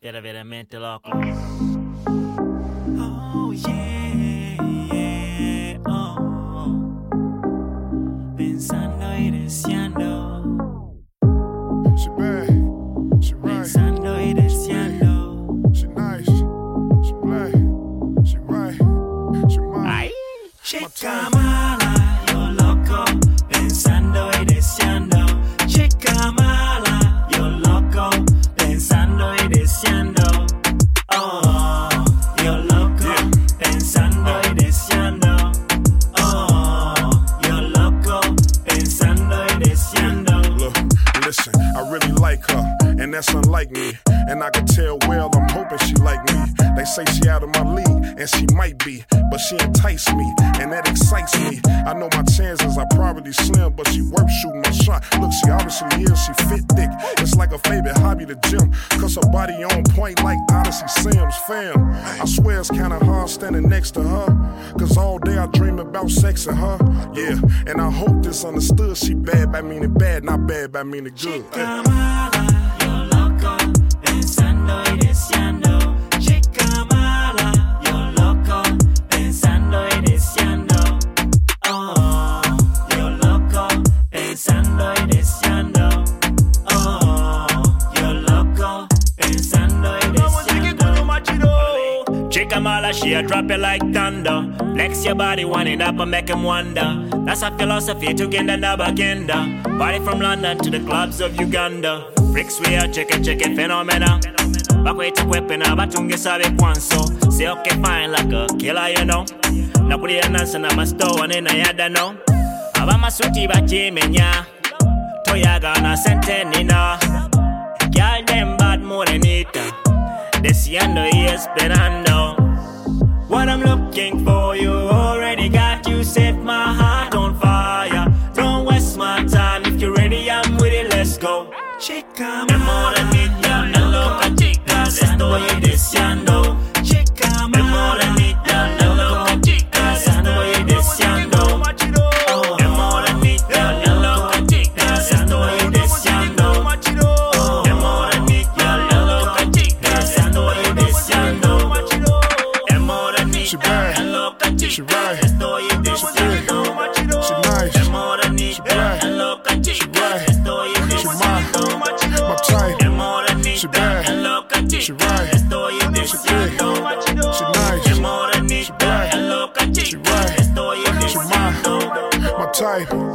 Era veramente loco. Oh yeah, yeah, oh. Pensando y deseando. She bad, she right, Pensando y deseando. she nice, she black, she right, she mine. Ay. Chica mala, yo loco. Pensando y deseando. Chica mala, yo loco. Pensando y deseando. Oh, yo loco. Pensando y deseando. Oh, yo loco. Pensando y deseando. Look, listen, I really like her, and that's unlike me. And I can tell well, I'm hoping she like me. They say she out of my league, and she might be, but she enticed me, and that excites me. I know my chances are probably slim, but she worth shooting my shot. Look, she obviously is, she fit thick. It's like a favorite hobby, the gym, cause her body on point like Odyssey Sims, fam. I swear it's kinda hard standing next to her, cause all day I dream about sex and her. Yeah, and I hope this understood. She bad by meaning bad, not bad by meaning good. Chica mala, yo loco. Pensando y deseando. Chica mala, yo loco. Pensando y deseando. Oh, yo loco. Pensando y deseando. Oh, yo loco. Pensando y deseando. Chica mala, she a drop it like thunder. Flex your body, wind it up and make him wonder. That's a philosophy to get another agenda. Party from London to the clubs of Uganda. Freaks we are check it, phenomena. Bakwete kwepena, batunge sabe kwanso. Say okay fine like a killer, you know. Nakulia nansa na masto, wane na yada no. Abama suti bachimenya. Toyaga na sente nina. Girl them bad morenita. Deseando y esperando. What I'm looking for, you already got. You set my heart on fire. Don't waste my time. If you're ready, I'm with it. Let's go. Chica Me mala, morenita, me loca chicas, estoy deseando. chica Me mala, morenita, me loca chicas, estoy deseando. Me morenita, me loca chicas, estoy deseando. Me morenita, me loca chicas, estoy deseando. Me morenita, She bad, me loca she chicas, right, estoy she thick, deseando. she nice, Me she morenita, black, me loca she chicas, right, estoy she mine. deseando. My type, Me morenita, she bad, me loca she chicas, right, estoy she thick, deseando. she nice, Me she morenita, black, me loca she chicas, right, estoy she mine. deseando. My type.